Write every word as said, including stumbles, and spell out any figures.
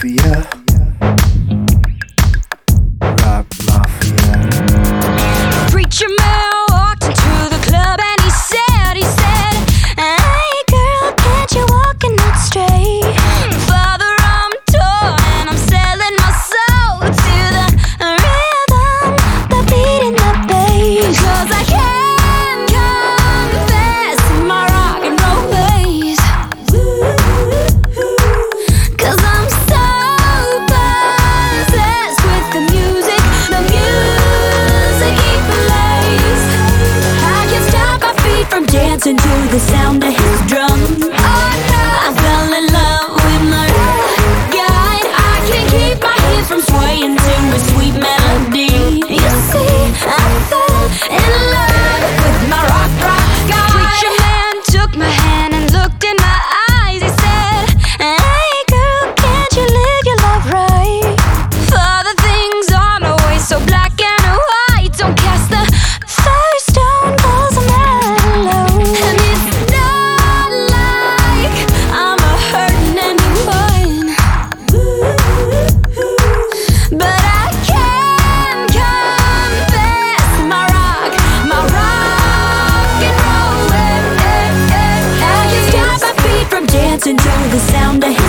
mafia. Rap mafia. Preacher man walked into the club and he said, he said, "Hey girl, can't you walk and not straight? Father, I'm torn and I'm selling my soul to the rhythm, the beat and the bass. Cause I can't confess my rock and roll ways. Cause I'm so possessed with the music, the music he plays. I can't stop my feet from dancing to the sound of his drum. Oh no, I fell in love with my rock guide. I can't keep my hips from swaying to a sweet melody. You see, I fell in love with my rock, rock guide. Preacher man took my hand and looked in my eyes. He said, "Hey girl, can't you live your life right? For the things on the way so black and white. Don't cast the first stone, cause I'm not alone. And it's not like I'm a hurting anyone, but I can confess my rock, my rock and roll. I can't stop my feet from dancing to the sound of